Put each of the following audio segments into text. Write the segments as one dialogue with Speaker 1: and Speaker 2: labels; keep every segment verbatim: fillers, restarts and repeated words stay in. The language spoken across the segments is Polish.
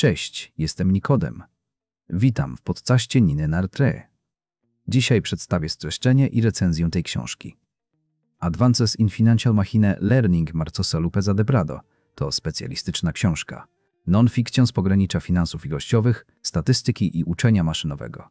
Speaker 1: Cześć, jestem Nikodem. Witam w podcaście Niny Nartre. Dzisiaj przedstawię streszczenie i recenzję tej książki. Advances in Financial Machine Learning Marcosa Lopeza de Prado to specjalistyczna książka. Non-fiction z pogranicza finansów ilościowych, statystyki i uczenia maszynowego.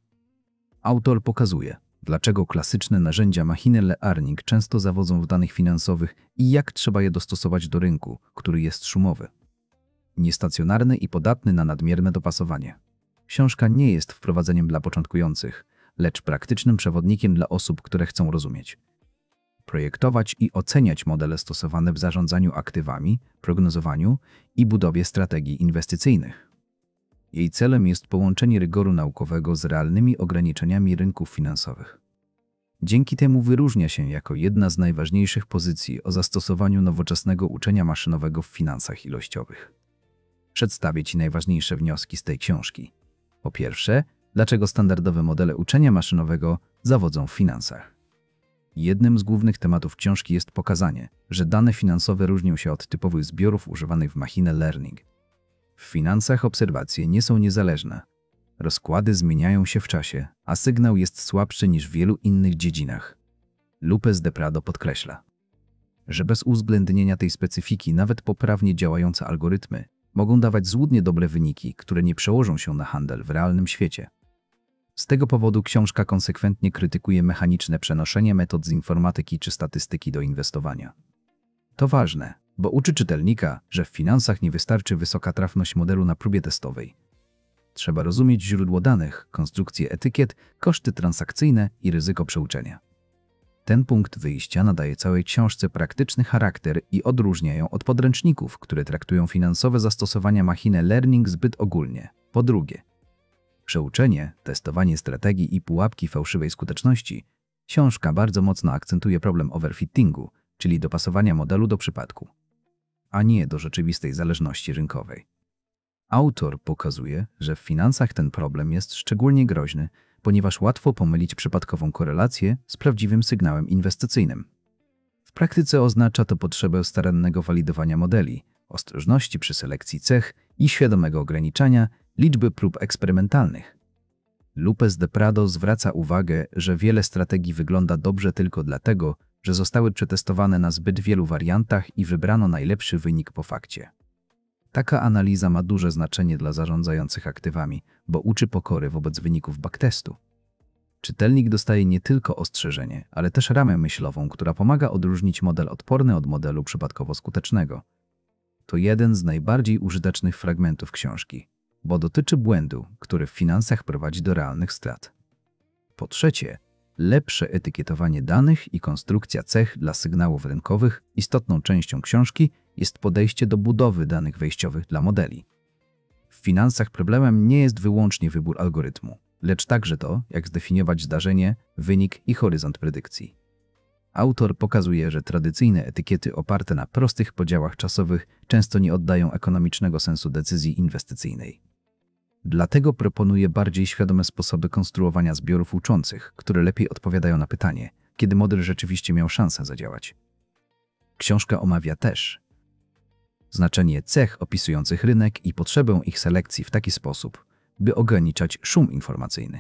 Speaker 1: Autor pokazuje, dlaczego klasyczne narzędzia machine learning często zawodzą w danych finansowych i jak trzeba je dostosować do rynku, który jest szumowy, niestacjonarny i podatny na nadmierne dopasowanie. Książka nie jest wprowadzeniem dla początkujących, lecz praktycznym przewodnikiem dla osób, które chcą rozumieć, projektować i oceniać modele stosowane w zarządzaniu aktywami, prognozowaniu i budowie strategii inwestycyjnych. Jej celem jest połączenie rygoru naukowego z realnymi ograniczeniami rynków finansowych. Dzięki temu wyróżnia się jako jedna z najważniejszych pozycji o zastosowaniu nowoczesnego uczenia maszynowego w finansach ilościowych. Przedstawię Ci najważniejsze wnioski z tej książki. Po pierwsze, dlaczego standardowe modele uczenia maszynowego zawodzą w finansach. Jednym z głównych tematów książki jest pokazanie, że dane finansowe różnią się od typowych zbiorów używanych w machine learning. W finansach obserwacje nie są niezależne. Rozkłady zmieniają się w czasie, a sygnał jest słabszy niż w wielu innych dziedzinach. Lopez de Prado podkreśla, że bez uwzględnienia tej specyfiki nawet poprawnie działające algorytmy mogą dawać złudnie dobre wyniki, które nie przełożą się na handel w realnym świecie. Z tego powodu książka konsekwentnie krytykuje mechaniczne przenoszenie metod z informatyki czy statystyki do inwestowania. To ważne, bo uczy czytelnika, że w finansach nie wystarczy wysoka trafność modelu na próbie testowej. Trzeba rozumieć źródło danych, konstrukcję etykiet, koszty transakcyjne i ryzyko przeuczenia. Ten punkt wyjścia nadaje całej książce praktyczny charakter i odróżnia ją od podręczników, które traktują finansowe zastosowania machine learning zbyt ogólnie. Po drugie, przeuczenie, testowanie strategii i pułapki fałszywej skuteczności. Książka bardzo mocno akcentuje problem overfittingu, czyli dopasowania modelu do przypadku, a nie do rzeczywistej zależności rynkowej. Autor pokazuje, że w finansach ten problem jest szczególnie groźny, ponieważ łatwo pomylić przypadkową korelację z prawdziwym sygnałem inwestycyjnym. W praktyce oznacza to potrzebę starannego walidowania modeli, ostrożności przy selekcji cech i świadomego ograniczania liczby prób eksperymentalnych. Lopez de Prado zwraca uwagę, że wiele strategii wygląda dobrze tylko dlatego, że zostały przetestowane na zbyt wielu wariantach i wybrano najlepszy wynik po fakcie. Taka analiza ma duże znaczenie dla zarządzających aktywami, bo uczy pokory wobec wyników backtestu. Czytelnik dostaje nie tylko ostrzeżenie, ale też ramę myślową, która pomaga odróżnić model odporny od modelu przypadkowo skutecznego. To jeden z najbardziej użytecznych fragmentów książki, bo dotyczy błędu, który w finansach prowadzi do realnych strat. Po trzecie, lepsze etykietowanie danych i konstrukcja cech dla sygnałów rynkowych. Istotną częścią książki jest podejście do budowy danych wejściowych dla modeli. W finansach problemem nie jest wyłącznie wybór algorytmu, lecz także to, jak zdefiniować zdarzenie, wynik i horyzont predykcji. Autor pokazuje, że tradycyjne etykiety oparte na prostych podziałach czasowych często nie oddają ekonomicznego sensu decyzji inwestycyjnej. Dlatego proponuje bardziej świadome sposoby konstruowania zbiorów uczących, które lepiej odpowiadają na pytanie, kiedy model rzeczywiście miał szansę zadziałać. Książka omawia też znaczenie cech opisujących rynek i potrzebę ich selekcji w taki sposób, by ograniczać szum informacyjny.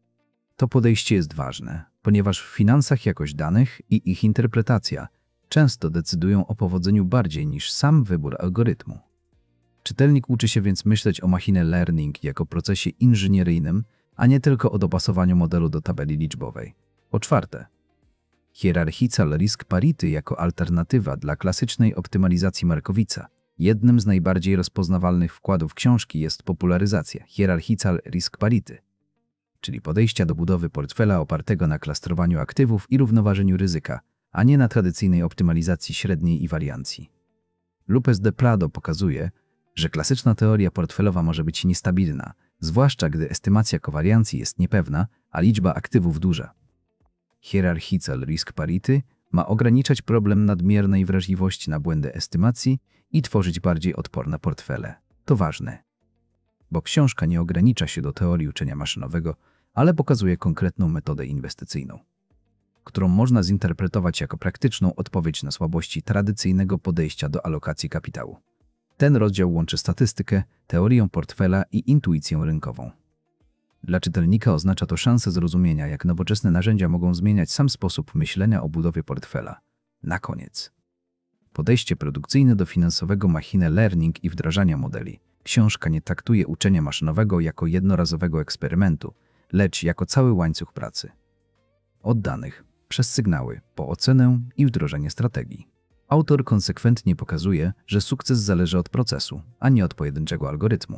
Speaker 1: To podejście jest ważne, ponieważ w finansach jakość danych i ich interpretacja często decydują o powodzeniu bardziej niż sam wybór algorytmu. Czytelnik uczy się więc myśleć o machine learning jako procesie inżynieryjnym, a nie tylko o dopasowaniu modelu do tabeli liczbowej. Po czwarte, Hierarchical Risk Parity jako alternatywa dla klasycznej optymalizacji Markowitza. Jednym z najbardziej rozpoznawalnych wkładów książki jest popularyzacja Hierarchical Risk Parity, czyli podejścia do budowy portfela opartego na klastrowaniu aktywów i równoważeniu ryzyka, a nie na tradycyjnej optymalizacji średniej i wariancji. Lopez de Prado pokazuje, że klasyczna teoria portfelowa może być niestabilna, zwłaszcza gdy estymacja kowariancji jest niepewna, a liczba aktywów duża. Hierarchical Risk Parity ma ograniczać problem nadmiernej wrażliwości na błędy estymacji i tworzyć bardziej odporne portfele. To ważne, bo książka nie ogranicza się do teorii uczenia maszynowego, ale pokazuje konkretną metodę inwestycyjną, którą można zinterpretować jako praktyczną odpowiedź na słabości tradycyjnego podejścia do alokacji kapitału. Ten rozdział łączy statystykę, teorię portfela i intuicję rynkową. Dla czytelnika oznacza to szansę zrozumienia, jak nowoczesne narzędzia mogą zmieniać sam sposób myślenia o budowie portfela. Na koniec. Podejście produkcyjne do finansowego machine learning i wdrażania modeli. Książka nie traktuje uczenia maszynowego jako jednorazowego eksperymentu, lecz jako cały łańcuch pracy. Od danych, przez sygnały, po ocenę i wdrożenie strategii. Autor konsekwentnie pokazuje, że sukces zależy od procesu, a nie od pojedynczego algorytmu.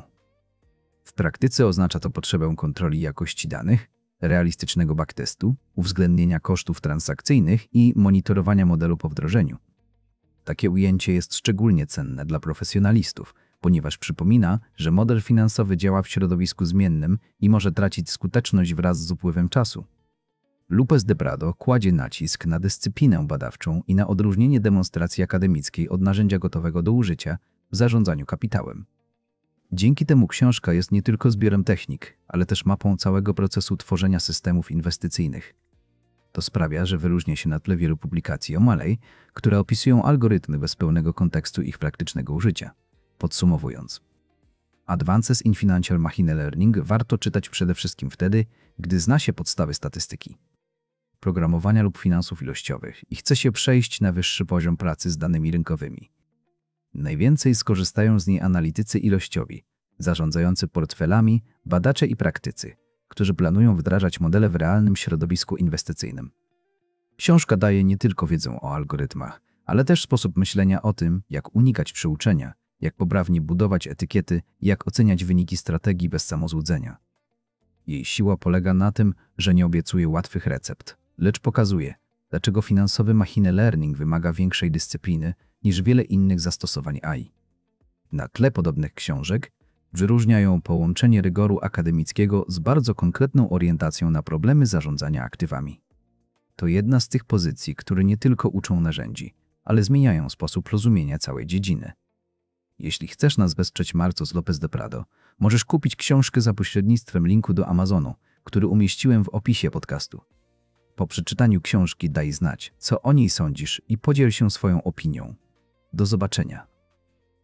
Speaker 1: W praktyce oznacza to potrzebę kontroli jakości danych, realistycznego backtestu, uwzględnienia kosztów transakcyjnych i monitorowania modelu po wdrożeniu. Takie ujęcie jest szczególnie cenne dla profesjonalistów, ponieważ przypomina, że model finansowy działa w środowisku zmiennym i może tracić skuteczność wraz z upływem czasu. Lopez de Prado kładzie nacisk na dyscyplinę badawczą i na odróżnienie demonstracji akademickiej od narzędzia gotowego do użycia w zarządzaniu kapitałem. Dzięki temu książka jest nie tylko zbiorem technik, ale też mapą całego procesu tworzenia systemów inwestycyjnych. To sprawia, że wyróżnia się na tle wielu publikacji o Malej, które opisują algorytmy bez pełnego kontekstu ich praktycznego użycia. Podsumowując, Advances in Financial Machine Learning warto czytać przede wszystkim wtedy, gdy zna się podstawy statystyki, programowania lub finansów ilościowych i chce się przejść na wyższy poziom pracy z danymi rynkowymi. Najwięcej skorzystają z niej analitycy ilościowi, zarządzający portfelami, badacze i praktycy, którzy planują wdrażać modele w realnym środowisku inwestycyjnym. Książka daje nie tylko wiedzę o algorytmach, ale też sposób myślenia o tym, jak unikać przyuczenia, jak poprawnie budować etykiety i jak oceniać wyniki strategii bez samozłudzenia. Jej siła polega na tym, że nie obiecuje łatwych recept, lecz pokazuje, dlaczego finansowy machine learning wymaga większej dyscypliny niż wiele innych zastosowań A I. Na tle podobnych książek wyróżnia ją połączenie rygoru akademickiego z bardzo konkretną orientacją na problemy zarządzania aktywami. To jedna z tych pozycji, które nie tylko uczą narzędzi, ale zmieniają sposób rozumienia całej dziedziny. Jeśli chcesz nas wesprzeć Marcos Lopez de Prado, możesz kupić książkę za pośrednictwem linku do Amazonu, który umieściłem w opisie podcastu. Po przeczytaniu książki daj znać, co o niej sądzisz i podziel się swoją opinią. Do zobaczenia.